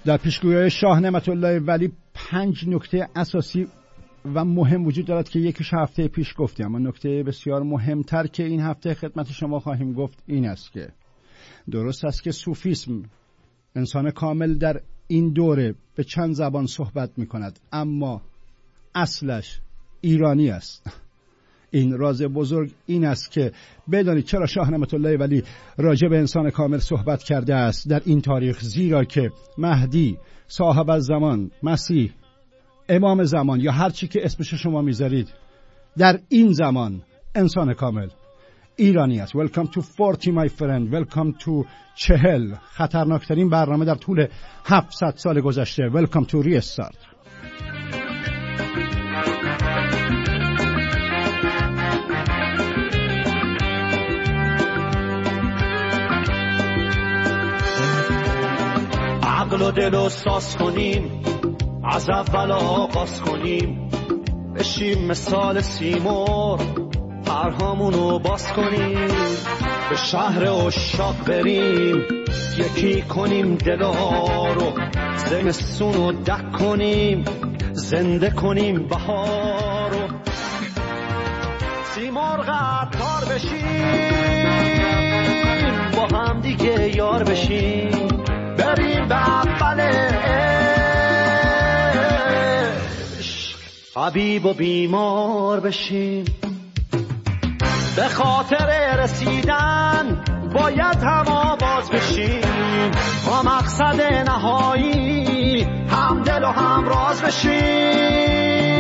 در پیشگویی شاه نعمت الله ولی 5 نکته اساسی و مهم وجود دارد که یکیش هفته پیش گفتیم، اما نکته بسیار مهمتر که این هفته خدمت شما خواهیم گفت این است که درست است که صوفیسم، انسان کامل در این دوره به چند زبان صحبت می کند، اما اصلش ایرانی است. این راز بزرگ این است که بدانید چرا شاه نعمت الله ولی راجع به انسان کامل صحبت کرده است در این تاریخ، زیرا که مهدی، صاحب الزمان، مسیح، امام زمان یا هر چی که اسمش شما میذارید در این زمان انسان کامل ایرانی است. Welcome to 40 my friend. Welcome to 40. خطرناکترین برنامه در طول 700 سال گذشته. Welcome to Restart. عقل و دل رو ساز کنیم، از اول آغاز کنیم، بشیم مثال سیمور، پرهامونو باز کنیم، به شهر عشاق بریم، یکی کنیم دلا رو، زمستونو دک کنیم، زنده کنیم بهارو، سیمرغ عطار بشیم، با هم دیگه یار بشیم، بریم به اوله حبیب و بیمار بشیم. به خاطر رسیدن باید هم آواز بشیم، با مقصد نهایی هم دل و هم راز بشیم.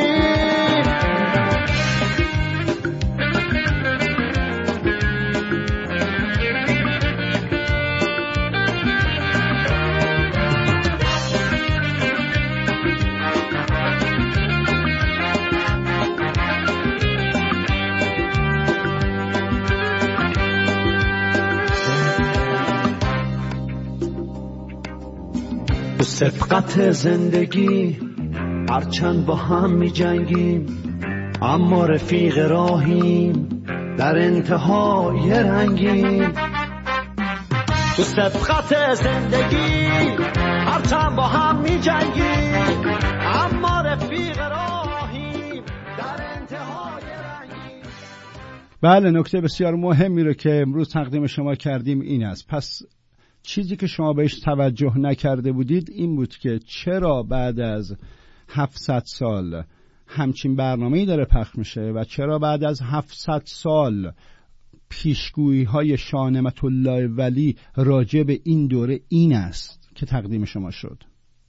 تو سبقت زندگی هرچند با هم می جنگیم، اما رفیق راهیم در انتهای رنگیم. تو سبقت زندگی هرچند با هم می جنگیم، اما رفیق راهیم در انتهای رنگیم. بله، نکته بسیار مهمی رو که امروز تقدیم شما کردیم این است. پس چیزی که شما بهش توجه نکرده بودید این بود که چرا بعد از 700 سال همچین برنامه‌ای داره پخش میشه و چرا بعد از 700 سال پیشگویی های شاه نعمت الله ولی راجع به این دوره این است که تقدیم شما شد.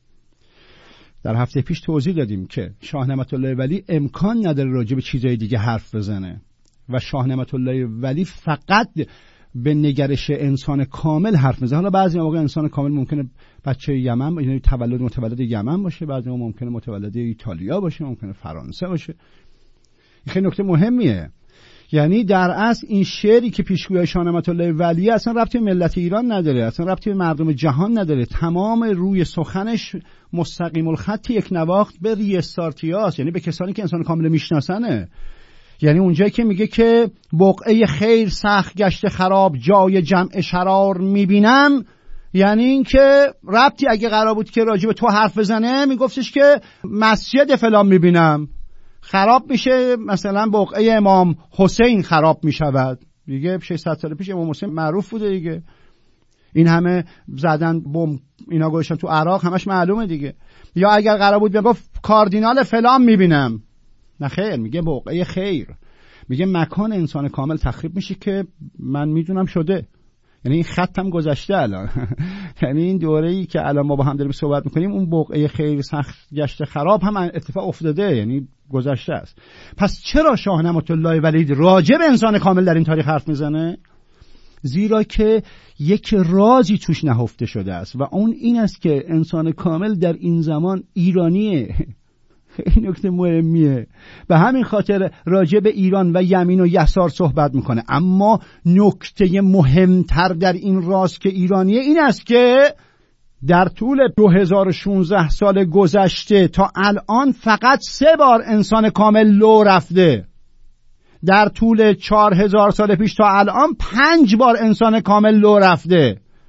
در هفته پیش توضیح دادیم که شاه نعمت الله ولی امکان نداره راجع به چیزهای دیگه حرف بزنه و شاه نعمت الله ولی فقط به نگرش انسان کامل حرف میزنه. حالا بعضی موقع انسان کامل ممکنه بچه یمن، یعنی متولد یمن باشه، بعضی موقع ممکنه متولد ایتالیا باشه، ممکنه فرانسه باشه. این خیلی نکته مهمیه. یعنی در اصل این شعری که پیشگویی شاه نعمت الله ولی اصلا ربطی به ملت ایران نداره، اصلا ربطی به مردم جهان نداره. تمام روی سخنش مستقیم الخط یک نواخت به ریستارتیاست، یعنی به کسانی که انسان کامل میشناسنه. یعنی اونجایی که میگه که بقعه خیر سخت گشته خراب، جای جمع شرار میبینم، یعنی این که ربطی اگه قرار بود که راجع به تو حرف بزنه میگفتش که مسجد فلان میبینم خراب میشه، مثلا بقعه امام حسین خراب میشود دیگه. 600 سال پیش امام حسین معروف بوده دیگه، این همه زدن بمب اینا گذاشتن تو عراق، همش معلومه دیگه. یا اگر قرار بود بگفت کاردینال فلان میبینم، نه خیر، میگه بقعه خیر، میگه مکان انسان کامل تخریب میشه که من میدونم شده. یعنی این خطم گذشته الان. یعنی این دوره‌ای که الان ما با هم داریم صحبت میکنیم، اون بقعه خیر سخت گشته خراب هم اتفاق افتاده، یعنی گذشته است. پس چرا شاه نعمت الله ولی راجع به انسان کامل در این تاریخ حرف میزنه؟ زیرا که یک رازی توش نهفته شده است و اون این است که انسان کامل در این زمان ایرانیه. این نکته مهمیه. به همین خاطر راجع به ایران و یمین و یسار صحبت میکنه. اما نکته مهمتر در این راز که ایرانیه این است که در طول 2016 سال گذشته تا الان فقط 3 بار انسان کامل لو رفته. در طول 4000 سال پیش تا الان 5 بار انسان کامل لو رفته.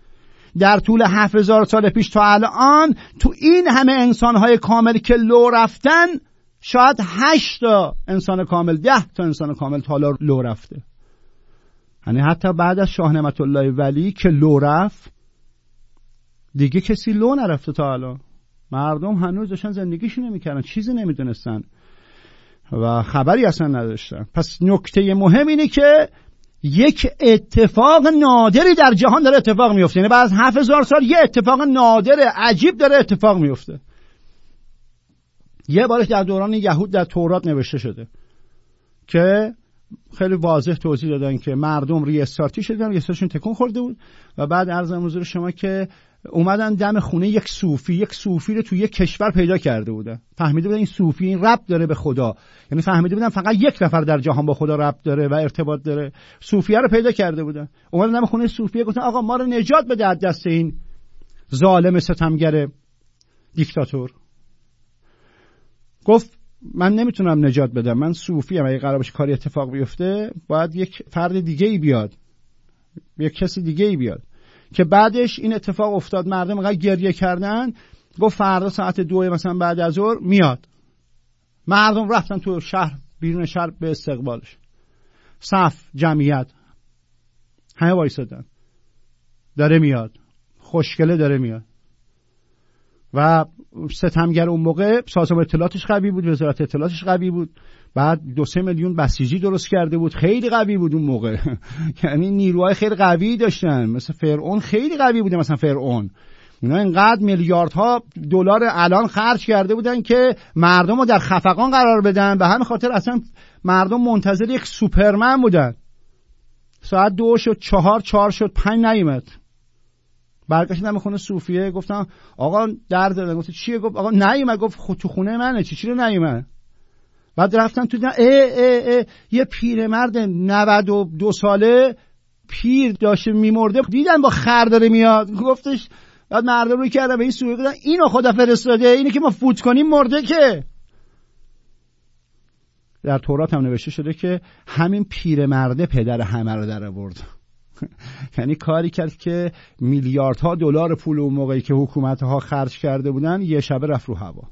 در طول 7000 سال پیش تا الان تو این همه انسانهای کامل که لو رفتن شاید 8 تا انسان کامل 10 تا انسان کامل تا حالا لو رفته. یعنی حتی بعد از شاه نعمت الله ولی که لو رفت دیگه کسی لو نرفته تا الان. مردم هنوز داشتن زندگیشون نمی‌کردن، چیزی نمیدونستن و خبری اصلا نداشتن. پس نکته مهم اینه که یک اتفاق نادری در جهان داره اتفاق میفته. یعنی بعد از 7000 سال یه اتفاق نادر عجیب داره اتفاق میفته. یه بارش در دوران یهود در تورات نوشته شده که خیلی واضح توضیح دادن که مردم ریستارتی شدن، ریستارتشون تکون خورده بود و بعد عرضم حضور شما که اومدن دم خونه یک صوفی رو توی یک کشور پیدا کرده بودن. فهمیده بودن این صوفی این ربط داره به خدا، یعنی فهمیده بودن فقط یک نفر در جهان با خدا ربط داره و ارتباط داره. صوفیه رو پیدا کرده بودن، اومدن دم خونه صوفیه گفتن آقا ما رو نجات بده از دست این ظالم ستمگر دیکتاتور. گفت من نمیتونم نجات بدم، من صوفیم، اگه قرار باشه کاری اتفاق بیفته باید یک فرد دیگه ای بیاد، یک کسی دیگه ای بیاد. که بعدش این اتفاق افتاد، مردم انقدر گریه کردن، گفت فردا ساعت 2 مثلا بعد از ظهر میاد. مردم رفتن تو شهر، بیرون شهر به استقبالش، صف، جمعیت، همه وایسادن، داره میاد، خوشگله داره میاد. و ستمگر اون موقع سازمان اطلاعاتش قوی بود، وزارت اطلاعاتش قوی بود، بعد 2-3 میلیون بسیجی درست کرده بود، خیلی قوی بود اون موقع. یعنی نیروهای خیلی قوی داشتن، مثل فرعون خیلی قوی بوده. مثلا فرعون اینا اینقدر میلیاردها دلار الان خرج کرده بودن که مردم رو در خفقان قرار بدن. به همین خاطر اصلا مردم منتظر یک سوپرمن بودن. ساعت 2 شد، 4 شد، 5 نیومد. برگشتم خونه صوفیه، گفتم آقا درد داره. گفت چیه؟ گفت آقا نیومد. گفت خود تو خونه منه، چی رو نیومد؟ بعد رفتن تو یه پیرمرد 92 ساله پیر داشته میمرده، دیدن با خر داره میاد. گفتش بعد مردم رو کردن به این صوفیه، گفتن اینو خدا فرستاده، اینو که ما فوت کنیم مرده. که در تورات هم نوشته شده که همین پیرمرده پدر همه رو در آورد. یعنی کاری کرد که میلیاردها دلار پول اون موقعی که حکومت‌ها خرج کرده بودن یه شبه رفت رو هوا.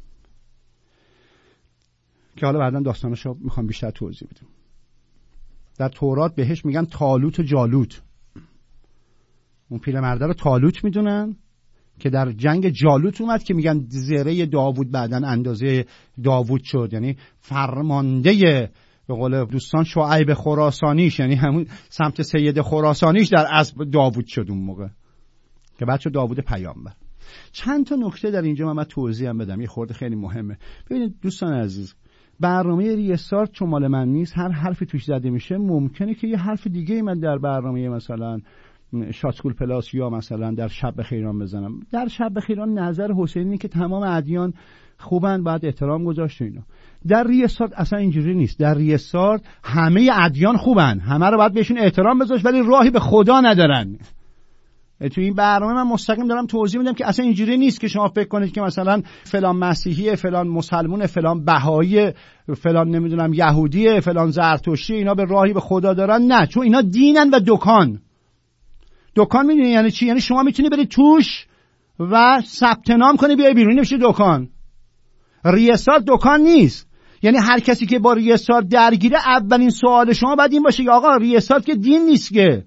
که حالا بعداً داستانشو میخوام بیشتر توضیح بدم. در تورات بهش میگن طالوت و جالوت. اون پیرمرده رو طالوت میدونن که در جنگ جالوت اومد که میگن زره داوود بعداً اندازه داوود شد، یعنی فرمانده به قول دوستان شعیب خراسانیش، یعنی همون سمت سید خراسانیش در اسب داوود شد اون موقع که بعد شد داوود پیامبر. چند تا نکته در اینجا من توضیح هم بدم، یه خورده خیلی مهمه. ببینید دوستان عزیز، برنامه ریستارت چون مال من نیست، هر حرفی توش زده میشه ممکنه که یه حرف دیگه من در برنامه مثلا شاتسکول پلاس یا مثلا در شب بخیران بزنم. در شب بخیران نظر حسینی که تمام ادیان خوبن، بعد احترام گذاشت اینا. در ریستارت اصلا اینجوری نیست. در ریستارت همه ادیان خوبن، همه رو باید بهشون احترام بذاشت، ولی راهی به خدا ندارن. تو این برنامه من مستقیم دارم توضیح میدم که اصلا اینجوری نیست که شما فکر کنید که مثلا فلان مسیحیه، فلان مسلمونه، فلان بهایی، فلان نمیدونم یهودیه، فلان زرتشتی، اینا به راهی به خدا دارن. نه، چون اینا دینن و دکان میدونی یعنی چی؟ یعنی شما میتونی بری توش و ثبت نام کنی بیای بیرون، نمیشه دکان. ریستارت دکان نیست. یعنی هر کسی که با ریستارت درگیره اولین سوال شما باید این باشه که آقا ریستارت که دین نیست، که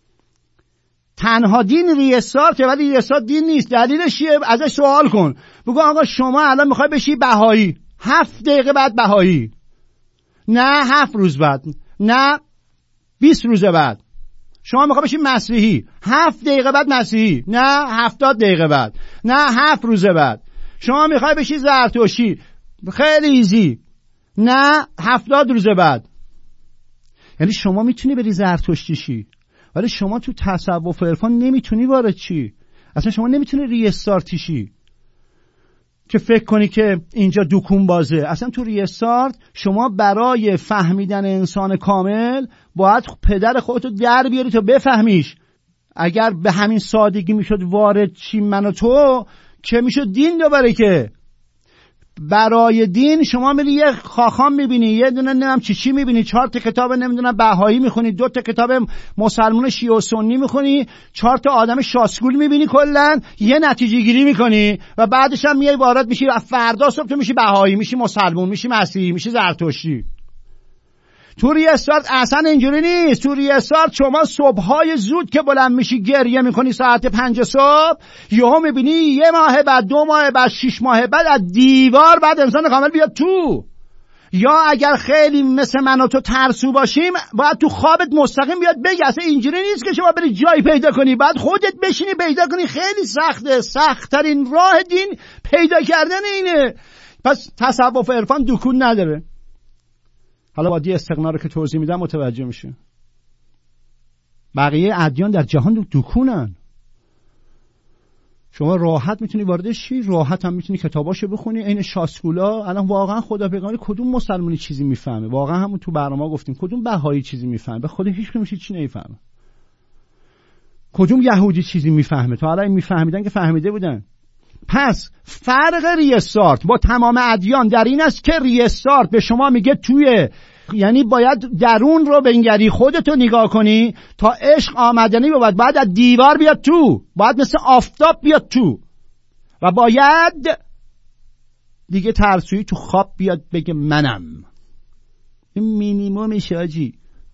تنها دین ریستارت، ولی ریستارت دین نیست. دلیلش چیه؟ ازش سوال کن، بگو آقا شما الان میخوای بشی بهایی، 7 دقیقه بعد بهایی، نه 7 روز بعد، نه 20 روز بعد. شما میخوای بشی مسیحی، 7 دقیقه بعد مسیحی، نه 70 دقیقه بعد، نه 7 روز بعد. شما میخوای بشی زرتشتی، خیلی ایزی، نه 70 روز بعد. یعنی شما میتونی بری زرتشتی شی، ولی شما تو تصوف و عرفان نمیتونی وارد چی. اصلا شما نمیتونی ریستارتی شی که فکر کنی که اینجا دکون بازه. اصلا تو ریستارت شما برای فهمیدن انسان کامل باید پدر خودتو در بیاری تا بفهمیش. اگر به همین سادگی میشد وارد چی من و تو، که میشد دین دوباره. که برای دین شما میری یه خاخام میبینی، یه دونه نمیدونم چی میبینی، 4 تا کتاب نمیدونم بهایی میخونی، 2 تا کتاب مسلمان شیعه و سنی میخونی، 4 تا آدم شاسکول میبینی، کلا یه نتیجه گیری میکنی و بعدش هم میای وارد میشی و فردا صبح تو میشی بهایی، میشی مسلمان، میشی مسیحی، میشی زرتشتی. تو ریاست اصلا اینجوری نیست. تو ریاست شما صبحهای زود که بلند میشی گریه میکنی ساعت 5 صبح، یهو میبینی 1 ماه بعد 2 ماه بعد 6 ماه بعد از دیوار بعد انسان کامل بیاد تو. یا اگر خیلی مثل من و تو ترسو باشیم باید تو خوابت مستقیم بیاد بگی. اصلا اینجوری نیست که شما بری جایی پیدا کنی بعد خودت بشینی پیدا کنی. خیلی سخته. سخت‌ترین راه دین پیدا کردن اینه. پس تصوف و عرفان دکون نداره. حالا وادی استغنا رو که توضیح میدم متوجه میشه. بقیه ادیان در جهان دکونن. شما راحت میتونی وارد شی، راحت هم میتونی کتاباشو بخونی. این شاسکولا الان واقعا خدا پیغمبر کدوم مسلمانی چیزی میفهمه؟ واقعا همون تو برنامه گفتیم کدوم بهایی چیزی میفهمه؟ به خدا هیچ کدومش چیزی نمیفهمه. کدوم یهودی چیزی میفهمه؟ تا الان میفهمیدن که فهمیده بودن. پس فرق ریسارت با تمام ادیان در این است که ریسارت به شما میگه توی، یعنی باید درون رو بنگری، خودتو نگاه کنی تا عشق آمدنی بود. باید از دیوار بیاد تو، باید مثل آفتاب بیاد تو و باید دیگه ترسویی تو خواب بیاد بگه منم. این مینیمومشه آجی.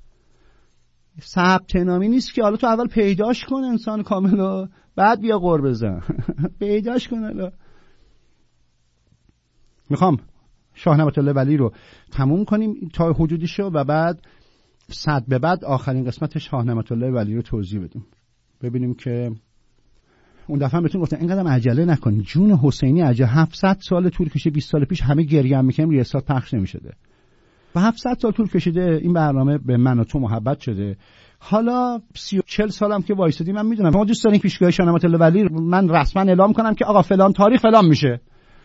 ثبت نامی نیست که حالا تو اول پیداش کن انسان کاملو بعد بیا قرب بزن. پیداش کن. حالا میخوام شاه نعمت الله ولی رو تموم کنیم تا حدودیشو و بعد 100 به بعد آخرین قسمت شاه نعمت الله ولی رو توضیح بدیم. ببینیم که اون دفعه بهتون گفتم اینقدر عجله نکنید. جون حسینی عجله 700 سال طول کشیده. 20 سال پیش همه گریه میکنیم ریاست پخش نمیشده و 700 سال طول کشیده این برنامه به من و تو محبت شده. حالا 40 سالم که وایسادی من میدونم ما دوست داریم پیشگاه شاه نعمت الله ولی من رسما اعلام کنم که آقا فلان تاریخ فلان میشه.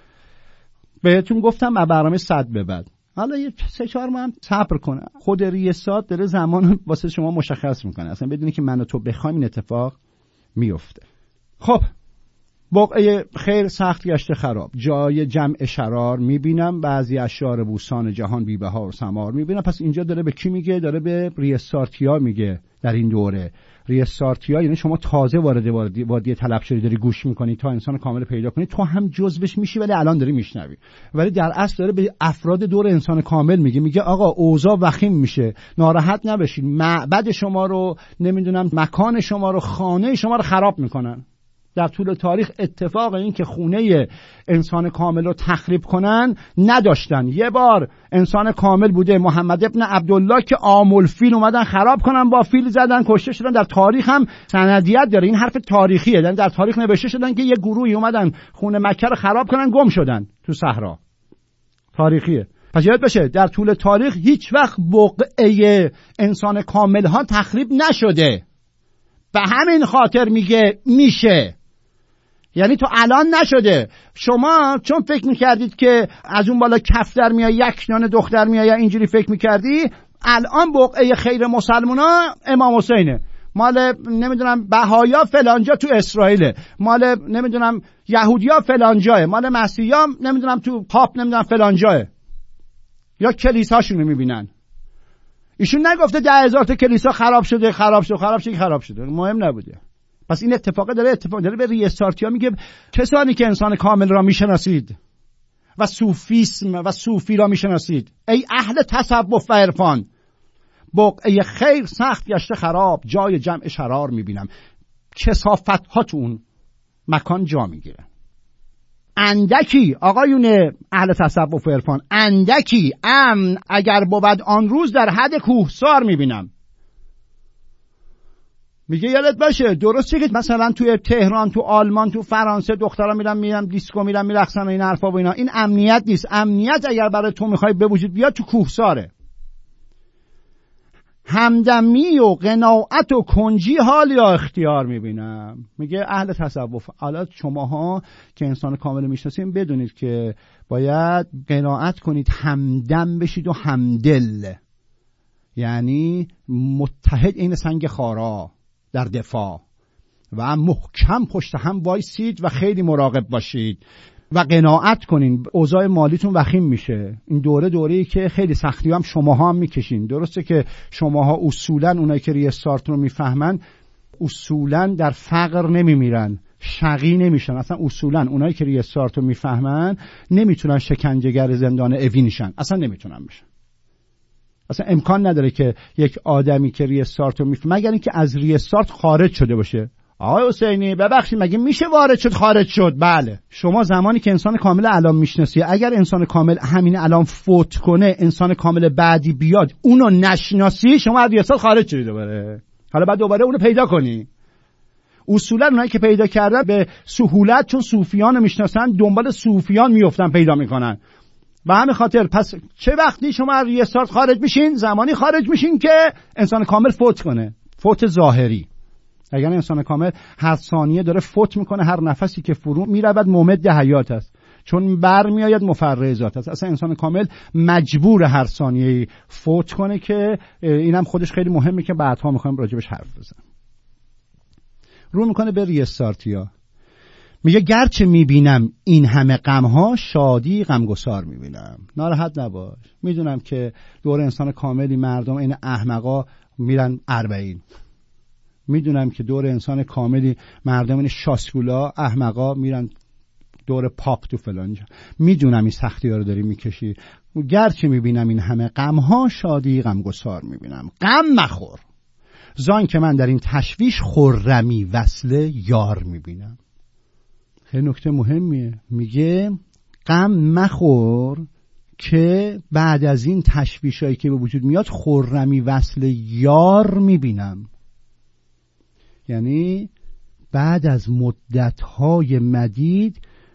بهتون گفتم برنامه 100 به بعد. حالا یه 3-4 ماه هم صبر کنه. خود ریاست داره زمان واسه شما مشخص میکنه. اصلا بدونی که من و تو بخوایم این اتفاق میفته. خب بقعه خیر سخت گشته خراب، جای جمع شرار میبینم، بعضی اشعار بوسان جهان بی بهار و ثمار میبینم. پس اینجا داره به کی میگه؟ داره به ریاستیا میگه. در این دوره ریاستیا یعنی شما تازه وارد وادی طلب شدی، داری گوش میکنی تا انسان کامل پیدا کنی، تو هم جزوش میشی ولی الان داری میشنوی. ولی در اصل داره به افراد دور انسان کامل میگه آقا اوضاع وخیم میشه، ناراحت نباشید، معبد شما رو نمیدونم مکان شما رو خانه شما رو خراب میکنن. در طول تاریخ اتفاق این که خونه انسان کامل رو تخریب کنن نداشتن. یه بار انسان کامل بوده محمد ابن عبدالله که آمل فیل اومدن خراب کنن، با فیل زدن کشته شدن. در تاریخ هم سندیت داره، این حرف تاریخیه. در تاریخ نوشته شدن که یه گروهی اومدن خونه مکه رو خراب کنن، گم شدن تو صحرا. تاریخیه. پس یاد باشه در طول تاریخ هیچ وقت بقعه انسان کامل ها تخریب نشده. به همین خاطر میگه میشه، یعنی تو الان نشده. شما چون فکر میکردید که از اون بالا کف در میای یک نان دختر میای یا اینجوری فکر میکردی، الان بقعه خیر مسلمونا امام حسینه، مال نمیدونم بهایا فلانجا تو اسرائیل، مال نمیدونم یهودیا فلانجاه، مال مسیحیا نمیدونم تو پاپ نمیدونم فلانجاه، یا کلیساشون رو میبینن. ایشون نگفته 10,000 تا کلیسا خراب شده مهم نبوده. پس این اتفاق داره به ریاستارتیا میگه کسانی که انسان کامل را میشناسید و صوفیسم و صوفی را میشناسید، ای اهل تصوف و عرفان، بقعه خیر سخت گشته خراب، جای جمع شرار میبینم. کثافت ها تو اون مکان جا میگیرن. اندکی آقایون اهل تصوف و عرفان، اندکی امن اگر بود آن روز در حد کوهسار میبینم. میگه یادت باشه درسته که مثلا توی تهران، تو آلمان، تو فرانسه دخترا میرن دیسکو میرقصن و این حرفا و اینا، این امنیت نیست. امنیت اگر برای تو میخوای به وجود بیاد تو کوهساره. همدمی و قناعت و کنجی حال یا اختیار میبینم. میگه اهل تصوف، حالا شماها که انسان کامل میشناسین بدونید که باید قناعت کنید، همدم بشید و همدل، یعنی متحد این سنگ خارا در دفاع و محکم پشت هم وایسید و خیلی مراقب باشید. و قناعت کنین. اوضاع مالیتون وخیم میشه. این دوره‌ای که خیلی سختی هم شماها هم میکشین. درسته که شماها اصولا اونایی که ریستارت رو میفهمن اصولا در فقر نمیمیرن، شقی نمیشن. اصلا اصولا اونایی که ریستارت رو میفهمن نمیتونن شکنجهگر زندان اوین شن، اصلا نمیتونن بشن. اصلا امکان نداره که یک آدمی که ریستارت رو میفهمه مگر اینکه از ریستارت خارج شده باشه. آقای حسینی ببخشید مگه میشه وارد شد خارج شد؟ بله. شما زمانی که انسان کامل الان میشناسی، اگر انسان کامل همین الان فوت کنه، انسان کامل بعدی بیاد اونو نشناسی، شما از ریاست خارج شدی دوباره. حالا بعد دوباره اونو پیدا کنی. اصولا اونایی که پیدا کردن به سهولت چون صوفیان میشناسن دنبال صوفیان میافتن پیدا میکنن. به همین خاطر پس چه وقتی شما از ریاست خارج میشین؟ زمانی خارج میشین که انسان کامل فوت کنه. فوت ظاهری. اگر انسان کامل هر ثانیه داره فوت میکنه، هر نفسی که فرو میرود ممد حیات است، چون برمیآید مفرع ذات است. اصلا انسان کامل مجبور هر ثانیه فوت کنه که اینم خودش خیلی مهمه که بعدها میخوایم راجبش حرف بزنیم. رو میکنه به ریستارتیا، میگه گرچه میبینم این همه غمها، شادی غمگسار میبینم. ناراحت نباش، میدونم که دور انسان کاملی مردم این احمقا میرن 40. میدونم که دور انسان کاملی مردم این شاسکولا احمقا میرن دور پاپ تو فلانجا. میدونم این سختی ها رو داری میکشی. گرچه میبینم این همه غمها، شادی غمگسار میبینم. غم مخور زان که من در این تشویش خرمی وصل یار میبینم. خیلی نکته مهمیه. میگه غم مخور که بعد از این تشویشایی که به وجود میاد خرمی وصل یار میبینم. یعنی بعد از مدت‌های مدید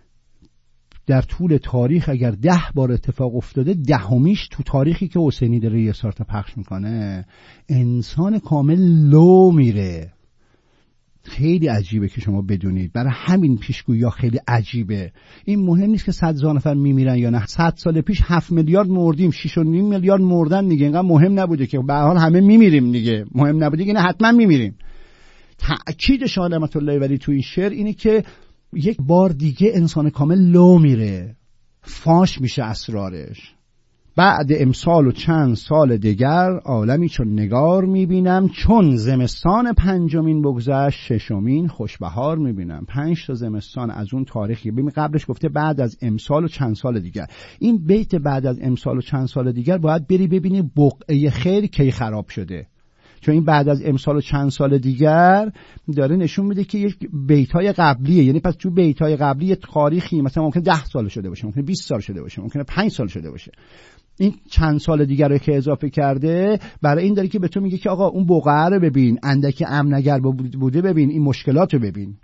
در طول تاریخ اگر 10 بار اتفاق افتاده، 10میش تو تاریخی که حسینی داره یه سارت پخش میکنه، انسان کامل لو میره. خیلی عجیبه که شما بدونید. برای همین پیشگویی خیلی عجیبه. این مهم نیست که 100,000 نفر میمیرن یا نه. 100 سال پیش 7 میلیارد مردیم، 6.5 میلیارد مردن دیگه. اینقدر مهم نبوده که به هر حال همه میمیریم دیگه. مهم نبوده که نه حتما میمیریم. تأکید شاه نعمت الله ولی تو این شعر اینه که یک بار دیگه انسان کامل لو میره، فاش میشه اسرارش. بعد امسال و چند سال دیگر عالمی چون نگار میبینم، چون زمستان 5 بگذشت 6 خوشبهار میبینم. 5 تا زمستان از اون تاریخی. ببین قبلش گفته بعد از امسال و چند سال دیگر. این بیت بعد از امسال و چند سال دیگر باید بری ببینی بقعه خیر کی خراب شده، چون این بعد از امسال و چند سال دیگر داره نشون میده که یک بیت‌های قبلیه. یعنی پس تو بیت‌های قبلی یه تاریخی مثلا ممکنه 10 سال شده باشه، ممکنه 20 سال شده باشه، ممکنه 5 سال شده باشه. این چند سال دیگر رو که اضافه کرده برای این داره که به تو میگه که آقا اون بقعه رو ببین، اندک امنگر بوده، ببین این مشکلات رو ببین.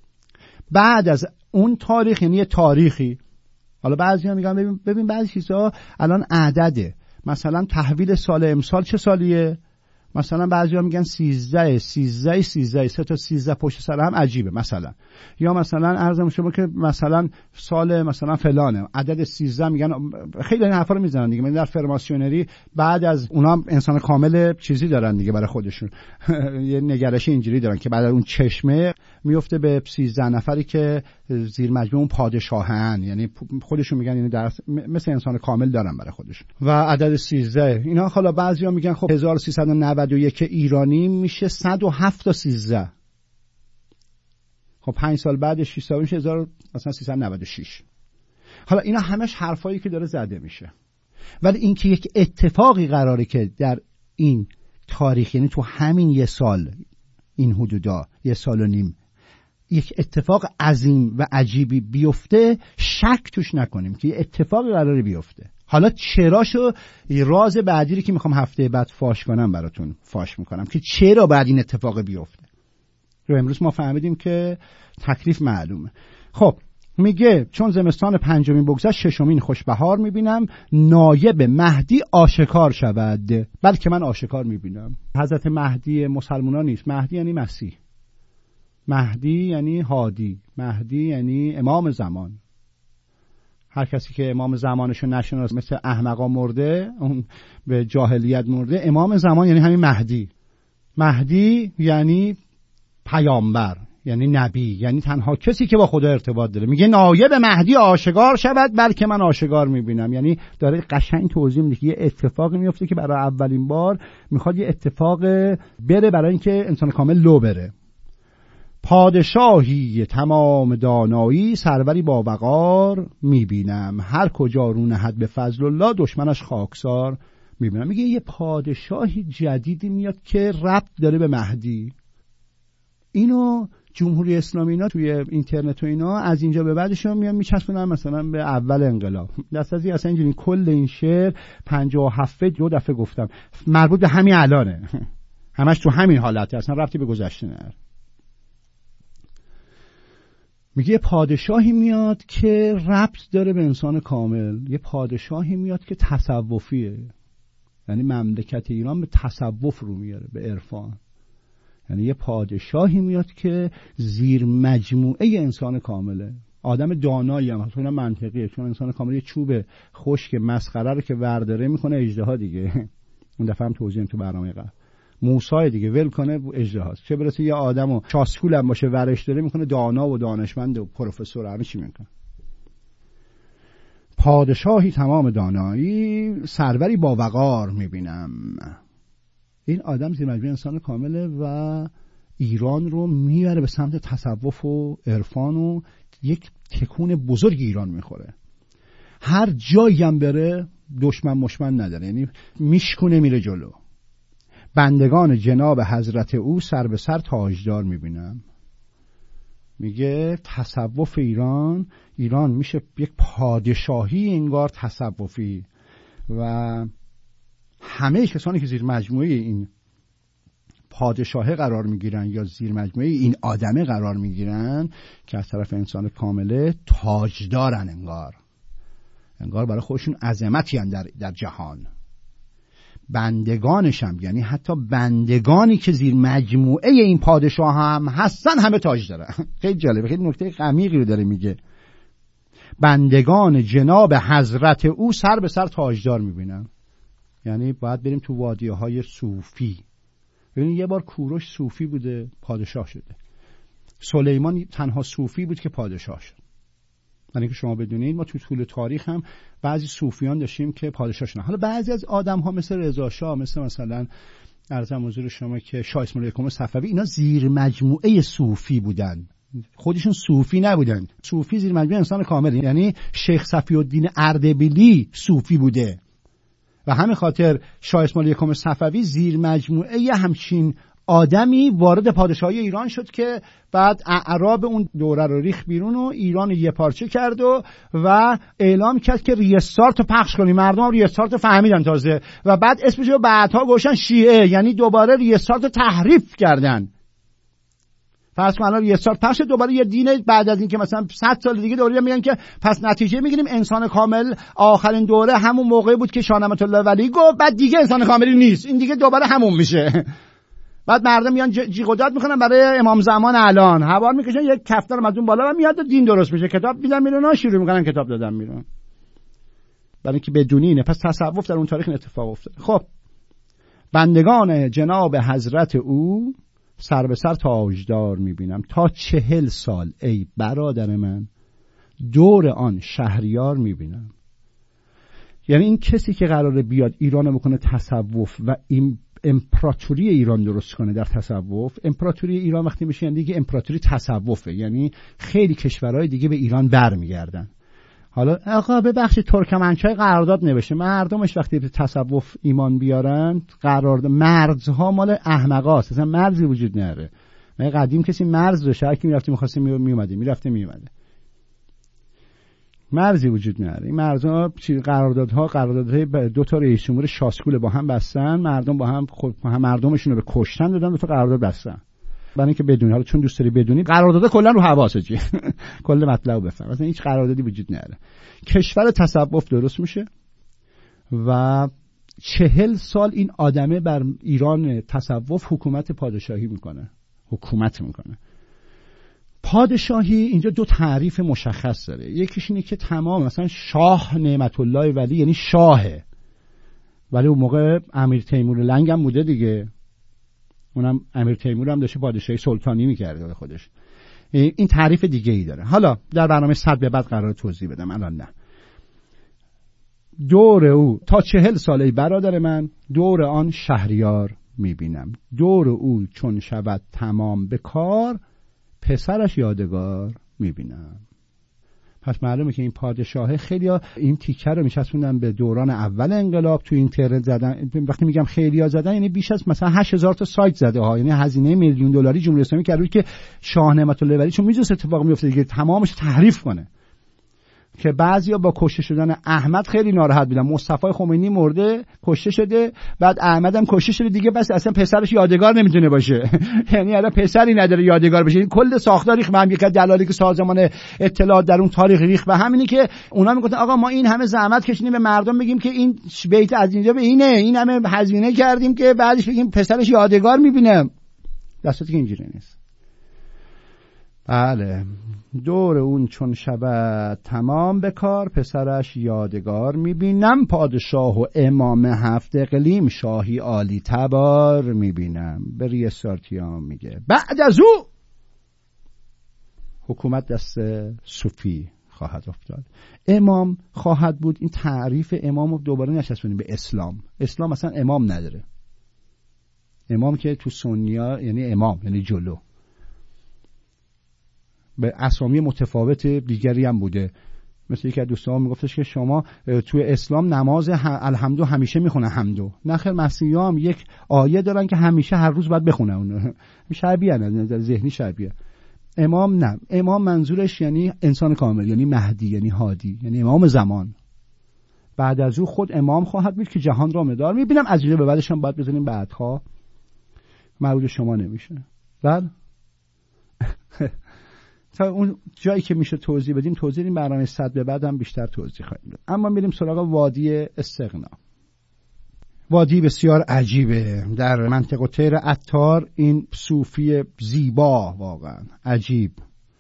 بعد از اون تاریخ یعنی یه تاریخی. حالا بعضی‌ها میگن ببین بعضی چیزا الان عدده، مثلا تحویل سال امسال چه سالیه؟ مثلا بعضی‌ها میگن 13 3 تا 13 پشت سر هم عجیبه مثلا. یا مثلا عرضم شما که مثلا سال مثلا فلانه، عدد 13 میگن. خیلی این حرفا رو میزنن دیگه. من در فرماسیونری بعد از اونا انسان کامل چیزی دارن دیگه برای خودشون. یه نگرش اینجوری دارن که بعد از اون چشمه میفته به 13 نفری که زیر مجموع اون پادشاهن، یعنی خودشون میگن یعنی در مثل انسان کامل دارن برای خودشون. و عدد 13 اینا حالا بعضیا میگن خب 1391 ایرانی میشه 107 تا 13. خب 5 سال بعدش 6 سال میشه 1396. حالا اینا همش حرفایی که داره زده میشه. ولی این که یک اتفاقی قراره که در این تاریخ، یعنی تو همین یه سال، این حدودا 1.5 سال یک اتفاق عظیم و عجیبی بیفته، شک توش نکنیم که یه اتفاقی قراره بیفته. حالا چراشو راز بعدی رو که میخوام هفته بعد فاش کنم براتون فاش میکنم که چرا بعد این اتفاق بیفته. رو امروز ما فهمیدیم که تکلیف معلومه. خب میگه چون زمستان 5 بگذشت 6 خوشبهار میبینم، نایب مهدی آشکار شود. بلکه من آشکار میبینم. حضرت مهدی مسلمانان نیست. مهدی یعنی مسیح، مهدی یعنی هادی، مهدی یعنی امام زمان. هر کسی که امام زمانشو نشناسه مثل احمقا مرده، اون به جاهلیت مرده. امام زمان یعنی همین مهدی. مهدی یعنی پیامبر، یعنی نبی، یعنی تنها کسی که با خدا ارتباط داره. میگه نایب مهدی آشکار شود بلکه من آشکار میبینم. یعنی داره قشنگ توضیح میده که یه اتفاقی میفته که برای اولین بار میخواد یه اتفاق بره برای اینکه انسان کامل لو بره. پادشاهی تمام دانایی، سروری با وقار میبینم. هر کجا رو نهد به فضل الله، دشمنش خاکسار میبینم. میگه یه پادشاهی جدیدی میاد که ربط داره به مهدی. اینو جمهوری اسلامی اینا توی اینترنت و اینا از اینجا به بعدشون میان میچسبونن مثلا به اول انقلاب. دست از این اصلا اینجوری کل این شعر 57 دو دفعه گفتم مربوط به همین الانه، همش تو همین حالته، اصلا ربطی به گذشته نداره. میگه یه پادشاهی میاد که ربط داره به انسان کامل. یه پادشاهی میاد که تصوفیه، یعنی مملکت ایران به تصوف رو میاره، به عرفان. یعنی یه پادشاهی میاد که زیر مجموعه انسان کامله. آدم دانایی هم اصلا منطقیه، چون انسان کامل یه چوب خشک مسخره رو که ورداره میکنه اژدها دیگه. اون دفعه هم توضیحیم تو برنامه قبل. موسی دیگه ول کنه اژدهاست، چه برسه یه آدمو چاسکول هم باشه ورش داره میکنه دانا و دانشمند و پروفسور، همه چی میکنه. پادشاهی تمام دانایی، سروری با وقار میبینم. این آدم زیر مجموعه انسان کامله و ایران رو میبره به سمت تصوف و عرفان و یک تکون بزرگ ایران میخوره. هر جایی هم بره دشمن مشمن نداره، یعنی میشکونه میره جلو. بندگان جناب حضرت او سر به سر تاجدار میبینم. میگه تصوف ایران میشه یک پادشاهی انگار تصوفی و همه کسانی که زیر مجموعه این پادشاهه قرار میگیرن یا زیر مجموعه این آدمه قرار میگیرن که از طرف انسان کامله تاجدارن، انگار برای خودشون عظمتی هستن در جهان. بندگانش هم، یعنی حتی بندگانی که زیر مجموعه این پادشاه هم هستن، همه تاج دارن. خیلی جالبه، خیلی نکته عمیقی رو داره میگه. بندگان جناب حضرت او سر به سر تاجدار میبینن. یعنی باید بریم تو وادیه های صوفی. ببینید یه بار کوروش صوفی بوده پادشاه شده. سلیمان تنها صوفی بود که پادشاه شد. یعنی که شما بدونید ما تو طول تاریخ هم بعضی صوفیان داشتیم که پادشاه شدن. حالا بعضی از آدم ها مثل رضا شاه، مثلا عرضم حضور شما که شاه اسماعیل یکم صفوی، اینا زیر مجموعه صوفی بودن، خودشون صوفی نبودن. صوفی زیر مجموعه انسان کامل، یعنی شیخ صفی الدین اردبیلی صوفی بوده و همین خاطر شاه اسماعیل یکم صفوی زیر مجموعه همچین آدمی وارد پادشاهی ایران شد که بعد اعراب اون دوره رو ریخ بیرون و ایران یه پارچه کرد و اعلام کرد که ریستارت رو پخش کنیم. مردم هم ریستارت فهمیدن تازه و بعد اسمش رو بعدها گوشن شیعه، یعنی دوباره ریستارت تحریف کردن. فرض کن الان ریستارت پخش، دوباره یه دین بعد از این که مثلا 100 سال دیگه دوباره میگن که پس نتیجه میگیریم انسان کامل آخرین دوره همون موقعی بود که شاه نعمت الله ولی گفت، بعد دیگه انسان کاملی نیست، این دیگه دوباره همون میشه. بعد مردم میان جیغ و داد میکنن برای امام زمان الان، هوار میکشن یک کفتر از اون بالا و میاد و دین درست میشه، کتاب میدن میرن، شروع میکنن کتاب دادن میرن، برای اینکه بدونی اینه. پس تصوف در اون تاریخ اتفاق افتاد. خب بندگان جناب حضرت او سر به سر تاجدار میبینم. تا 40 سال ای برادر من دور آن شهریار میبینم. یعنی این کسی که قراره بیاد ایران بکنه تصوف و این امپراتوری ایران درست کنه در تصوف. امپراتوری ایران وقتی میشه یعنی دیگه امپراتوری تصوفه، یعنی خیلی کشورهای دیگه به ایران برمیگردن. حالا آقا ببخشید ترکمنچای قرارداد نوشته، مردمش وقتی به تصوف ایمان بیارن قرارداد، مرزها مال احمقاست، اصلا مرزی وجود نداره. من قدیم کسی مرز داشت، هر کی میرفت می‌خواسته میومده، مرزی وجود نداره. این مرزها قراردادهای دو تا رئیس جمهور شاسکول با هم بستن، مردم با هم مردمشون رو به کشتن دادن، دو تا قرارداد بستن. برای اینکه بدونی، حالا چون دوست داری بدونی، قرارداد کلا رو حواسه کل مطلب بفهم، اصلا هیچ قراردادی وجود نداره. کشور تصوف درست میشه و 40 سال این آدمه بر ایران تصوف حکومت میکنه. پادشاهی اینجا دو تعریف مشخص داره. یکیش اینه که تمام مثلا شاه نعمت الله ولی، یعنی شاهه، ولی اون موقع امیر تیمور لنگ هم بوده دیگه، اونم امیر تیمور هم داشته پادشاهی سلطانی میکرده خودش. این تعریف دیگه ای داره. حالا در برنامه 100 به بعد قرار توضیح بدم، الان نه. دور او تا 40 ساله برادر من، دور آن شهریار میبینم. دور او چون شود تمام به کار، پسرش یادگار میبینم. پس معلومه که این پادشاهه خیلیا این تیکه رو میچسبوندن به دوران اول انقلاب، تو اینترنت زدن. وقتی میگم خیلیا زدن یعنی بیش از مثلا 8000 تا سایت زده ها، یعنی هزینه $1,000,000 جمهوری اسلامی کرد که شاه نعمت الله ولی چون میدونست اتفاق میفته دیگه تمامش تحریف کنه. که بعضیا با کشته شدن احمد خیلی ناراحت بودن. مصطفی خمینی مرده، کشته شده، بعد احمد هم کشته شده دیگه، بس اصلا پسرش یادگار نمیتونه باشه. یعنی الان پسری نداره یادگار بشه. این کل ساختار ریخت. من یک دلالی که سازمان اطلاعات در اون تاریخ ریخت به همینی که اونا میگفتن آقا ما این همه زحمت کشیدیم به مردم بگیم که این بیت از اینجا به اینه، این همه هزینه کردیم که بعدش بگیم پسرش یادگار میبینه. دستاتی که اینجوری نیست. بله، دور اون چون شود تمام به کار، پسرش یادگار میبینم. پادشاه و امام 7 اقلیم، شاهی عالی تبار میبینم. بری استارتیان میگه بعد از او حکومت دست صوفی خواهد افتاد. امام خواهد بود. این تعریف امام رو دوباره نشستونیم به اسلام. اسلام اصلا امام نداره. امام که تو سنیا یعنی امام یعنی جلو، به اسامی متفاوت دیگری هم بوده. مثل یکی از دوستان میگفتش که شما توی اسلام نماز الحمدو همیشه میخونه حمدو. نه خیر، مسیحی‌ها هم یک آیه دارن که همیشه هر روز باید بخونه اون. شبیه نه، ذهنی شبیه. امام نه، امام منظورش یعنی انسان کامل، یعنی مهدی، یعنی هادی، یعنی امام زمان. بعد از او خود امام خواهد بود که جهان را مدار میبینم. از اینجا به بعدش هم باید بزنیم بعدها مربوط شما نمیشه. بله تا اون جایی که میشه توضیح بدیم توضیح این برنامه 100 به بعد هم بیشتر توضیح خواهیم داد. اما میریم سراغ وادی استغنا. وادی بسیار عجیبه در منطقه طیر عطار. این صوفی زیبا واقعا عجیب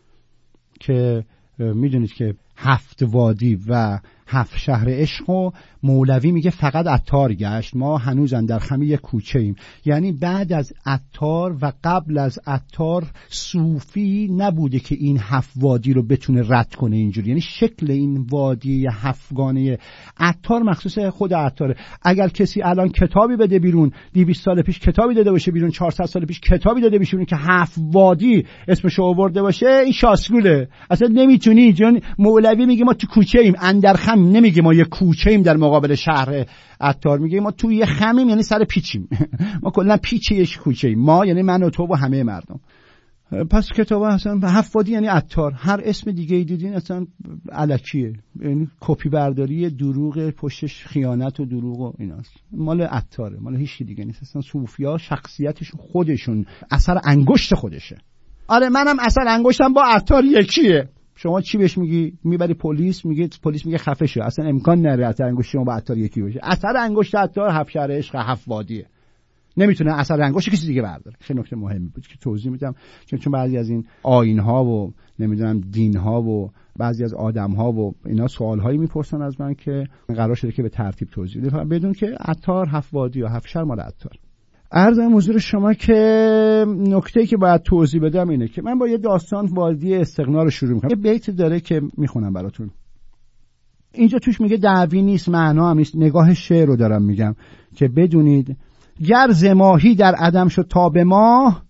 که میدونید که 7 وادی و 7 شهر عشق و مولوی میگه فقط عطار گشت. ما هنوزن در همه یک کوچه ایم. یعنی بعد از عطار و قبل از عطار صوفی نبوده که این 7 وادی رو بتونه رد کنه اینجوری. یعنی شکل این وادی 7 گانه عطار مخصوص خود عطاره. اگر کسی الان کتابی بده بیرون، 200 سال پیش کتابی داده باشه بیرون، 400 سال پیش کتابی داده باشه بیرون که 7 وادی اسمش آورده باشه، این شاسگوله. اصلا نمیتونی. چون مولوی میگه ما تو کوچه ایم، اندرخم نمیگه ما یه کوچه ایم در مقابل شهر عطار، میگه ما توی یه خمیم، یعنی سر پیچیم. ما کلا پیچ یک کوچه ایم. ما یعنی من و تو و همه مردم. پس کتاب اصلا 7 وادی یعنی عطار. هر اسم دیگه ای دیدین اصلا الکیه، یعنی کپی برداری، دروغ، پشتش خیانت و دروغ و ایناست. مال عطاره، مال هیچ دیگه نیست. اصلا صوفیا شخصیتشون خودشون اثر انگشت خودشه. آره منم اثر انگشتم با عطار یکیه. شما چی بهش میگی؟ میبری پلیس، پلیس میگه خفه شو. اصلا امکان نداره اثر انگشت شما با عطار یکی باشه. اثر انگشت عطار 7 شهر عشق 7 وادیه. نمیتونه اثر انگشت کسی دیگه برداره. خیلی نکته مهمی بود که توضیح میدم، چون بعضی از این آیین‌ها و نمیدونم دین‌ها و بعضی از آدم‌ها و اینا سوال‌هایی میپرسن از من که قرار شده که به ترتیب توضیح بدم بدون که عطار 7 وادی و 7 شهر مال عطار. عرضم حضور شما که نکته‌ای که باید توضیح بدم اینه که من با یه داستان وادی استغنا رو شروع می‌کنم. یه بیت داره که میخونم براتون. اینجا توش میگه دعوی نیست، معنا هم نیست، نگاه شعر رو دارم میگم که بدونید. گر ز ماهی در عدم شد تا به ماه،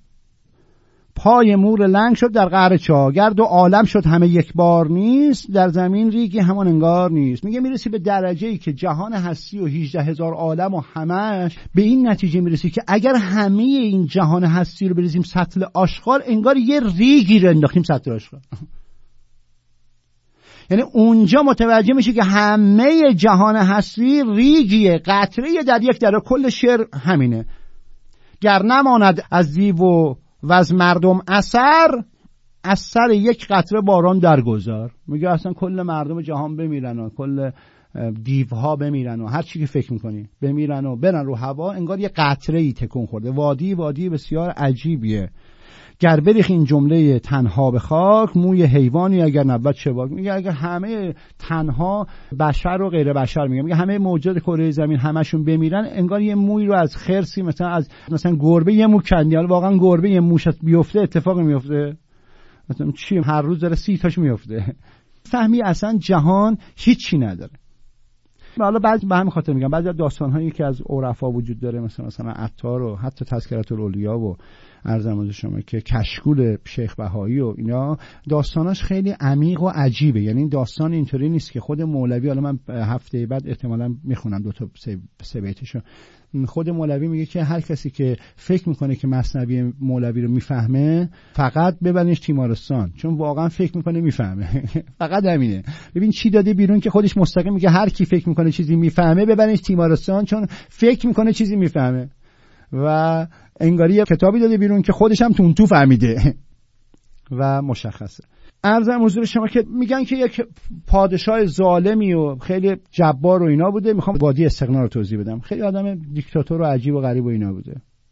پای مور لنگ شد در قعر چاه. گر دو عالم شد همه یک بار نیست، در زمین ریگی همان انگار نیست. میگه میرسی به درجه‌ای که جهان هستی و 18000 عالم و همش به این نتیجه میرسی که اگر همه این جهان هستی رو بریزیم سطل آشغال، انگار یه ریگی رو انداختیم سطل آشغال. یعنی اونجا متوجه میشه که همه جهان هستی ریگیه، قطره‌ای در یک دره. کل شعر همینه. گر نماند از دیو و از مردم از سر یک قطره باران درگذار. میگه اصلا کل مردم جهان بمیرن و کل دیوها بمیرن و هر چی که فکر میکنی بمیرن و برن رو هوا، انگار یه قطره‌ای تکون خورده. وادی بسیار عجیبیه. گر بریخ این جمله تنها به خاک، موی حیوانی اگر نبود چباک. میگه اگر همه تنها بشر و غیر بشر، میگه همه موجود کره زمین همشون بمیرن، انگار یه موی رو از خرسی مثلا گربه یه مو کندی. حالا واقعا گربه یه موش بیفته اتفاقی میفته؟ مثلا چی هر روز داره 30 تاش میفته. فهمی اصلا جهان هیچی نداره. حالا بعضی به همین خاطر میگم بعضی از داستان‌هایی که از عرفا وجود داره، مثلا عطار و حتی تذکرة الاولیا و ارزم شما که کشکول شیخ بهایی و اینا، داستاناش خیلی عمیق و عجیبه. یعنی داستان اینطوری نیست که خود مولوی، حالا من هفته بعد احتمالاً میخونم 2 تا 3 بیتشو، خود مولوی میگه که هر کسی که فکر میکنه که مثنوی مولوی رو میفهمه فقط ببرنش تیمارستان، چون واقعا فکر میکنه میفهمه. فقط همینه. ببین چی داده بیرون که خودش مستقیم میگه هر کی فکر میکنه چیزی میفهمه ببرنش تیمارستان، چون فکر میکنه چیزی میفهمه. و انگاری کتابی داده بیرون که خودش هم تون تو فهمیده و مشخصه. عرضم حضور شما که میگن که یک پادشاه ظالمی و خیلی جبار و اینا بوده. میخوام وادی استغنا رو توضیح بدم. خیلی آدم دیکتاتور و عجیب و غریب و اینا بوده.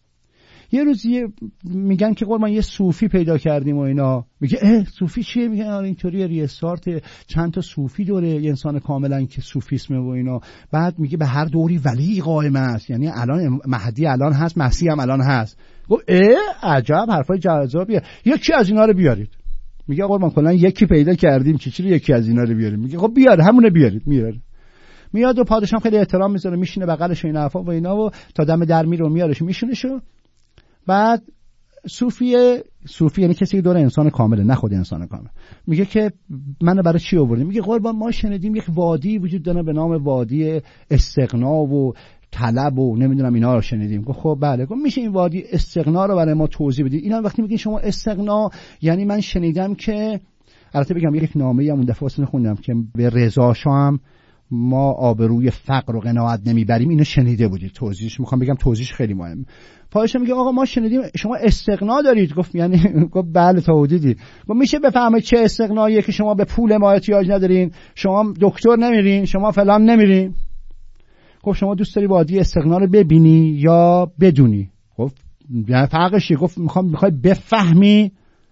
یه روزی میگن که قربان یه صوفی پیدا کردیم و اینا. میگه صوفی چیه؟ میگن اینطوریه، ریستارت چند تا صوفی دوره یه انسان کاملا که صوفیسمه و اینا. بعد میگه به هر دوری ولی قائم است، یعنی الان مهدی الان هست، مسیح هم الان هست. گفت عجب حرفای جذابیه، یکی از اینا رو بیارید. میگه قربان کلا یکی پیدا کردیم، چی رو یکی از اینا رو بیاریم؟ میگه خب بیار همونه بیارید. میاد و پادشاه خیلی احترام میذاره، میشینه بغلش و این حرفا و اینا و تا دم در میره و میارش میشونهشو. بعد صوفی یعنی کسی که دور انسان کامله، نه خود انسان کامل، میگه که منو برای چی آوردیم؟ میگه قربان ما شنیدیم یک وادی وجود داره به نام وادی استغنا و طلب و نمیدونم اینا رو شنیدیم. گفت خب بله. گفت میشه این وادی استغنا رو برای ما توضیح بدید؟ اینا وقتی میگین شما استغنا، یعنی من شنیدم که، البته بگم یک نامه‌ای هم اون دفعه واسه خوندم که به رضا شاه هم ما آبروی فقر و قناعت نمیبریم، اینو شنیده بودید. توضیحش میخوام بگم، توضیحش خیلی مهمه. پادشاه میگه آقا ما شنیدیم شما استغنا دارید. گفت یعنی؟ گفت بله تا حدودی. گفت میشه بفهمید چه استغناییه که شما به پول ما احتیاج ندارین، شما دکتر نمیرین، شما فلان نمیرین؟ گفت شما دوست داری وادی استغنا رو ببینی یا بدونی؟ گفت یعنی فرقش چیه؟ گفت میخوای بفهمی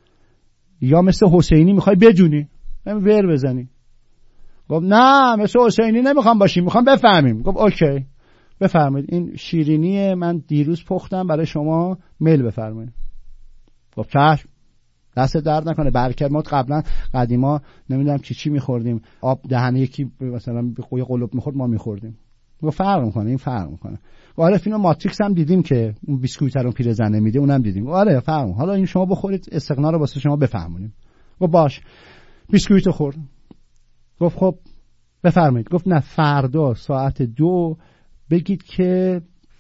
یا مثل حسینی میخوای بدونی؟ ور بزنی. گفت نه مثل حسینی نمیخوام باشیم، میخوام بفهمیم. گفت اوکی بفرمایید، این شیرینی من دیروز پختم برای شما، میل بفرمایید. گفت چشم، دست درد نکنه، برکت. ما قبلا قدیما نمیدونم چی میخوردیم، آب دهنه یکی مثلا یه قلوب میخورد ما میخوردیم. گفت فرق میکنه، این فرق میکنه. آره فیلم ماتریکس هم دیدیم که اون بیسکویت رو پیرزن میده، اونم دیدیم. آره فرق. حالا این شما بخورید استغنا رو واسه شما بفهمونیم. گفت باش. بیسکویت خورد. گفت خب بفرمایید. گفت نه فردا ساعت 2 بگید که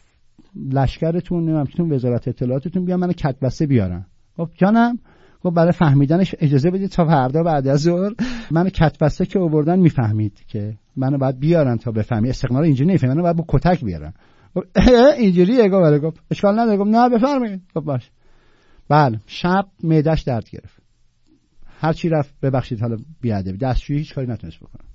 لشکرتون نمیدونم وزارت اطلاعاتتون بیان منو کتبسته بیارن. گفت جانم. گفت برای فهمیدنش اجازه بدید تا فردا بعد از ظهر منو کتبسته که آوردن میفهمید که منو باید بیارن تا بفهمی. استغنا رو اینجوری نمیفهمی، منو باید با کتک بیارن. گفت اینجوریه؟ گفت اشکال نداره. گفت نه بفرمایید. گفت باش. بله. شب معده‌اش درد گرفت، هر چی رفت ببخشید حالا بیادبی دستشویی هیچ کاری نتونست بکنه.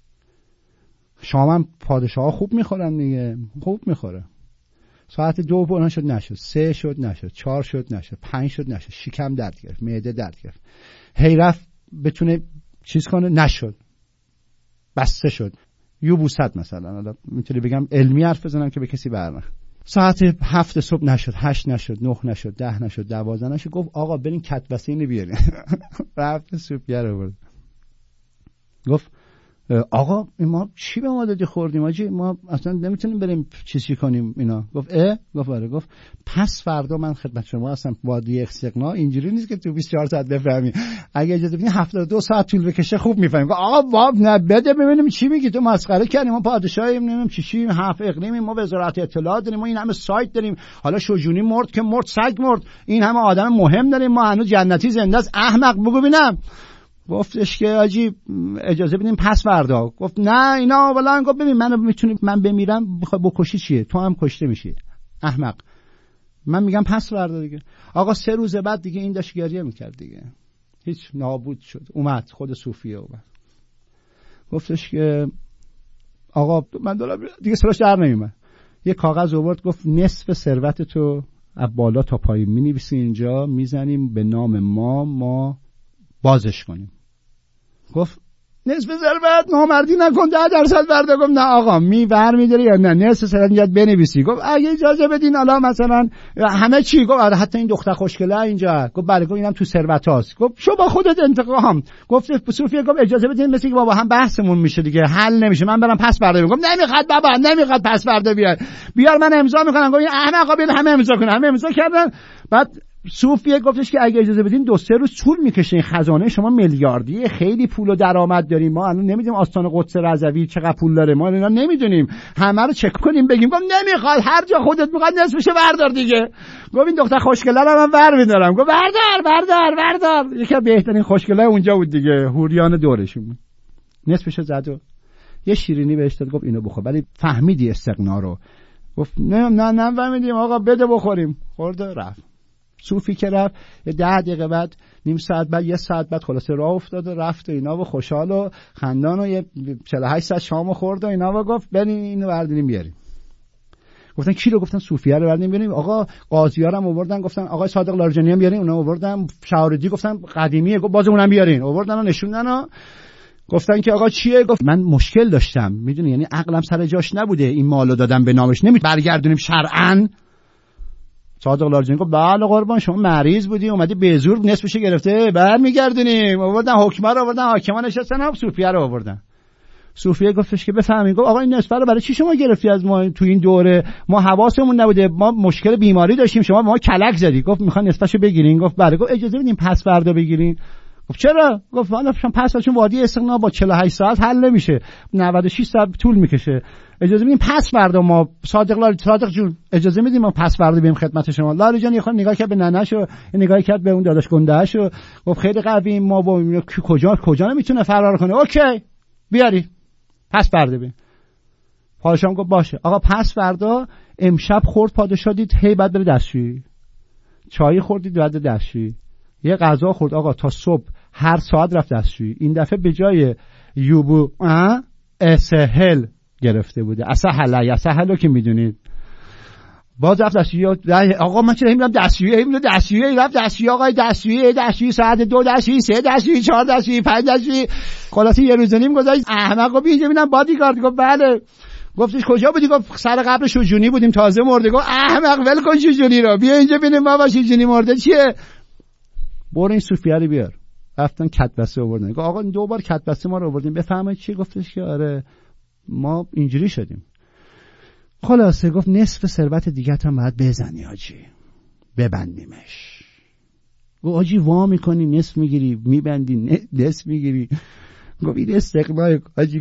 شامم پادشاها خوب میخورن دیگه، خوب میخوره. ساعت 2 بلند شد نشد، 3 شد نشد، 4 شد نشد، 5 شد نشد، شکم درد گرفت، معده درد گرفت، هی رفت بتونه چیز کنه نشد، بسته شد. یوبوست مثلا، حالا میتونی بگم علمی حرف بزنم که به کسی برنخ. ساعت 7 صبح نشد، 8 نشد، 9 نشد، 10 نشد، 12 نشد. گفت آقا برین کتبسته اینو بیارین. رفت سوپگر آورد. گفت آقا ما چی به ما دادی خوردیم آجی، ما اصلا نمیتونیم بریم چیزی کنیم اینا. گفت گفت آره. گفت پس فردا من خدمت شما هستم. وادی استغنا اینجوری نیست که تو 24 ساعت بفهمی، اگه اجازه بدین 72 ساعت طول بکشه خوب میفهمیم. گفت آقا باب نه بده ببینیم چی میگی، تو مسخره کردی، ما پادشاهیم نمیدونم چی 7 اقلیمیم، ما وزارت اطلاعات داریم، ما این همه سایت داریم، حالا شجونی مرد که مرد، سگ مرد، این همه آدم مهم داریم، ما هنوز جنتی زنده است. احمق بگو ببینم. گفتش که آجی اجازه بدیم پس فردا. گفت نه اینا بلند. گفت ببین من بمیرم بخوای بکشی چیه، تو هم کشته میشی احمق. من میگم پس فردا دیگه. آقا 3 روز بعد دیگه این داشت گریه میکرد دیگه، هیچ نابود شد. اومد خود صوفیه اومد، گفتش که آقا من دارم دیگه سرش در نمیومد. یه کاغذ آورد گفت نصف ثروت تو از بالا تا پایین می‌نویسی اینجا، میزنیم به نام ما بازش کنیم. گفت نصف ثروت نامردی نکن 10% برده. گفت نه آقا برمی‌داری یا نه نصف ثروت اینجا بنویسی. گفت اگه اجازه بدین حالا مثلا همه چی. گفت حتی این دختر خوشگله اینجا. گفت بله. گفت اینم تو ثروتاست. گفت شو با خودت انتقام. گفت صوفیه گفت اجازه بدین مثل که بابا هم بحثمون میشه دیگه، حل نمیشه، من برم پس برده. گفت نمیخواد بابا، نمیخواد پس برده بیار من امضا میکنم. گفت این احمقا بیاد همه امضا کنن. همه امضا کردن. بعد صوفیه گفتش که اگه اجازه بدین 2-3 روز طول میکشه، این خزانه شما میلیاردیه، خیلی پول و درآمد داریم، ما الان نمیدونیم آستان قدس رضوی چقدر پول داره، ما اینا نمیدونیم، همه رو چک کنیم بگیم. گفت نمیخواد، هر جا خودت میخواد نصفش بردار دیگه. گفت این دختر خوشگله رو من برمی‌دارم. گفت بردار. یکی از بهترین خوشگله اونجا بود دیگه، حوریان دورشون. نصفشو زد و یه شیرینی بهش داد. گفت اینو بخور. ولی فهمیدی استغنا رو؟ گفت نه فهمیدیم آقا، بده بخوریم. خورد رفت. صوفی که رفت 10 دقیقه بعد، نیم ساعت بعد، 1 ساعت بعد خلاصه راه افتاد و رفت و اینا و خوشحال و خندان و 48 ساعت شام خورد و اینا و گفت بریم اینو برداریم بیاریم. گفتن کی رو؟ گفتن صوفیه رو برداریم بیاریم. آقا قاضی‌ها رو آوردن، گفتن آقای صادق لاریجانی هم بیارین. اونا آوردن. شهاردی گفتن قدیمیه. گفت باز اونم بیارین. آوردن و نشوندن و گفتن که آقا چیه؟ گفت من مشکل داشتم، میدونی، یعنی عقلم سر جاش نبوده، این مالو دادم به نامش، نمی برگردونیم شرعاً. صادق لاریجانی گفت بله قربان، شما مریض بودی اومدی به زور نصفش گرفته، برمیگردونیم. آوردن حکما رو آوردن، حاکما نشستن، هم صوفیه رو آوردن. صوفیه گفتش که بفهمید. گفت آقا این نصف رو برای چی شما گرفتی از ما تو این دوره؟ ما حواسمون نبوده، ما مشکل بیماری داشتیم، شما ما کلک زدی. گفت میخوان نصفشو بگیرین. گفت بله. گفت اجازه بدین پس فردا بگیرین. گفت چرا؟ گفت والا پس چون وادی استغنا با 48 ساعت حل نمیشه، 96 ساعت طول میکشه، اجازه میدیم پس فردا ما. صادق جون اجازه میدیم ما پس فردا بریم خدمت شما. لاریجانی خود نگاه کرد به ننه‌شو، نگاه کرد به اون داداش گنده‌شو، گفت خیلی قوی، ما با کجا نمیتونه فرار کنه. اوکی بیاری پس فردا بریم. پادشاه گفت باشه. آقا پس فردا امشب خورد پادشاه دید هی بعد بره دستشویی، چای خوردید بعد دستشویی، یه غذا خورد آقا تا صبح هر ساعت رفت دستشویی. این دفعه به جای یوبو اسهل گرفته بوده، اسهلو که میدونید، باز رفت دستشویی. آقا من چرا میرم دستشویی رفت دستشویی. آقا دستشویی ساعت 2 دستشویی، 3 دستشویی، 4 دستشویی، 5 دستشویی. خلاصی 1 روز و نیم گذشت. احمقو بیا ببینم بادیگارد. گفت بله. گفتش کجا بودی؟ گفت سر قبر شجونی بودیم تازه مرده. گفت احمق ول کن شجونی رو، بیا اینجا ببینیم بابا شجونی مرده چیه. برو این صوفیه رو بیار. رفتن کتبسته آوردن. گفت آقا 2 بار کتبسته ما رو آوردیم، بفهمید چی؟ گفتش که آره ما اینجوری شدیم. خلاصه گفت نصف ثروت دیگه هم باید بزنی حاجی، ببندیمش. گفت حاجی وا میکنی نصف میگیری، میبندی نصف میگیری. گفت این استقلال حاجی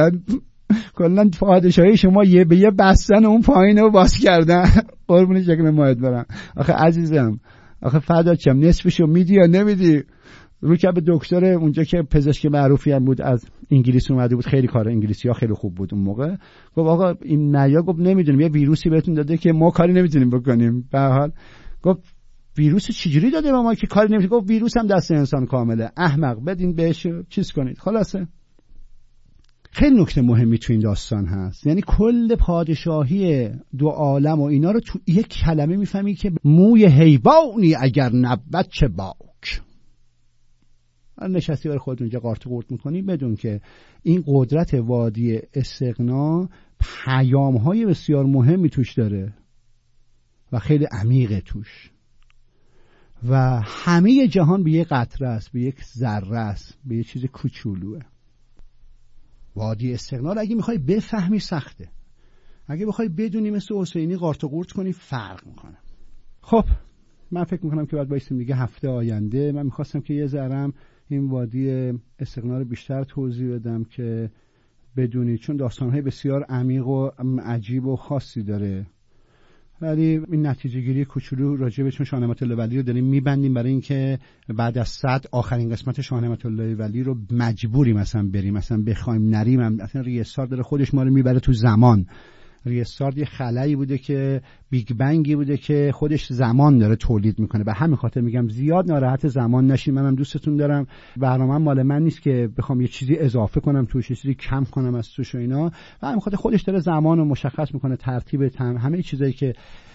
کلا پادشاهی شما به یه بستن اون پایین رو باز کردن. قربون شکل ماهت برم. آخه عزیزم، آخه فدات شم، نصفشو میدی یا نمیدی؟ رو که به دکتر اونجا که پزشک معروفی هم بود از انگلیس اومده بود، خیلی کار انگلیسی ها خیلی خوب بود اون موقع. گفت آقا این نیا، گفت نمیدونیم، یه ویروسی بهتون داده که ما کاری نمیتونیم بکنیم. به هر حال گفت ویروس چجوری داده به ما که کاری نمیتونیم؟ گفت ویروس هم دست انسان کامله، احمق، بدین بهش چیز کنید. خلاصه خیلی نکته مهمی تو این داستان هست، یعنی کل پادشاهی 2 عالم و اینا رو تو یک کلمه میفهمی که موی حیوانی اگر نبود چه باک. نشستی برای خودت اونجا قارت و قورت میکنی، بدون که این قدرت وادی استغنا پیام‌های بسیار مهمی توش داره و خیلی عمیقه توش و همه جهان به یک قطره است، به یک ذره است، به یک چیز کوچولوئه. وادی استغنا رو اگه میخوای بفهمی سخته، اگه بخوای بدونی مثل حسینی قارت و قورت کنی فرق میکنه. خب من فکر میکنم که باید بایستیم دیگه هفته آینده. من میخواستم که یه ذرم این وادی استغنا رو بیشتر توضیح بدم که بدونید، چون داستانهای بسیار عمیق و عجیب و خاصی داره، ولی این نتیجه گیری کوچولو راجع به چون شاه نعمت الله ولی رو داریم میبندیم برای اینکه بعد از 100 آخرین قسمت شاه نعمت الله ولی رو مجبوریم مثلا بریم، مثلا بخوایم نریم. اصلا ریسار داره خودش ما رو میبره تو زمان. ریسار یه خلایی بوده که بیگ بنگی بوده که خودش زمان داره تولید میکنه. به همین خاطر میگم زیاد ناراحت زمان نشین. منم دوستتون دارم، برنامه‌ام مال من نیست که بخوام یه چیزی اضافه کنم توش، یه چیزی کم کنم از توش و اینا. و همین خاطر خودش داره زمان رو مشخص میکنه، ترتیب همه چیزایی که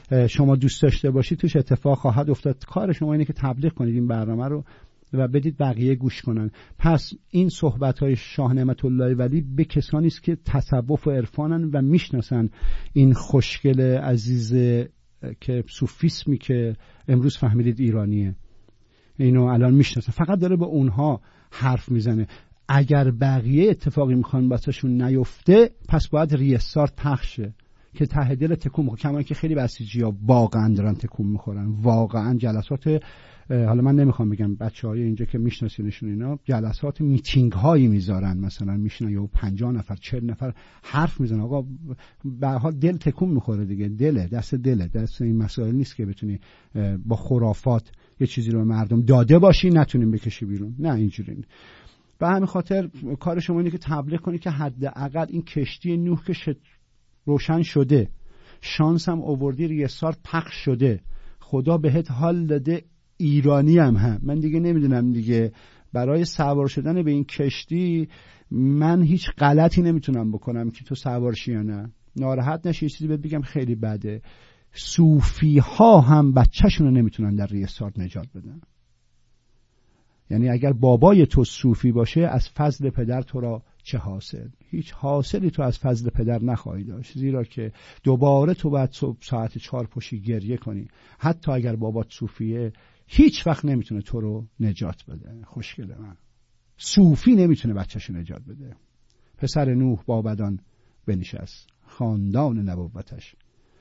شما دوست داشته باشید توش اتفاق خواهد افتاد. کار شما اینه که تبلیغ کنید این برنامه رو و بدید بقیه گوش کنن. پس این صحبت‌های شاه نعمت الله ولی به کسانی است که تصوف و عرفانن و میشناسن این خوشگل عزیز که صوفیسمی که امروز فهمیدید ایرانیه، اینو الان میشناسن، فقط داره به اونها حرف میزنه. اگر بقیه اتفاقی میخوان واسهشون نیفته پس باید ریستارت پخشه که ته دل تکون میخوره. کما که خیلی بسیجی‌ها واقعا دارن تکون میخورن، واقعا جلسات، حالا من نمیخوام بگم بچه‌های اینجا که میشناسینشون اینا جلسات میتینگ هایی میذارن، مثلا میشنن یا 50 نفر 40 نفر حرف میزنن. آقا به هر حال دل تکون میخوره دیگه، دست این مسائل نیست که بتونی با خرافات یه چیزی رو به مردم داده باشی نتونیم بکشی بیرون، نه اینجوری. به همین خاطر کار شما اینه که تبلیغ کنی که حداقل این کشتی نوح که روشن شده، شانس هم آوردی، ریستارت پخش شده، خدا بهت حال داده، ایرانی هم من دیگه نمیدونم دیگه برای سوار شدن به این کشتی من هیچ غلطی نمیتونم بکنم که تو سوار شی یا نه. ناراحت نشی، چیزی بهت بگم خیلی بده، صوفی ها هم بچه‌شون رو نمیتونن در ریستارت نجات بدن. یعنی اگر بابای تو صوفی باشه از فضل پدر تو را چه حاصل؟ هیچ حاصلی تو از فضل پدر نخواهی داشت، زیرا که دوباره تو باید صبح ساعت 4 پشی گریه کنی. حتی اگر بابات صوفیه هیچ وقت نمیتونه تو رو نجات بده. خوشگل من، صوفی نمیتونه بچه‌شو نجات بده. پسر نوح با بدان بنشست، خاندان نبوتش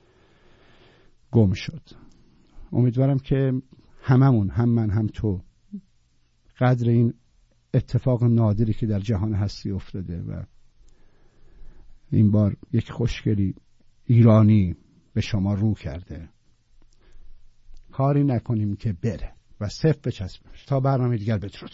گم شد. امیدوارم که هممون، هم من هم تو، قدر این اتفاق نادری که در جهان هستی افتاده و این بار یک خوشگلی ایرانی به شما رو کرده، کاری نکنیم که بره و صفر بچسبیم. تا برنامه دیگر بدرود.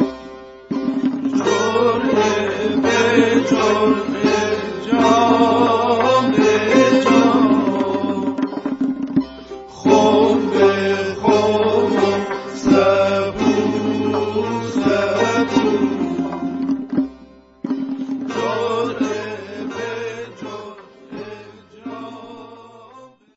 Oh دور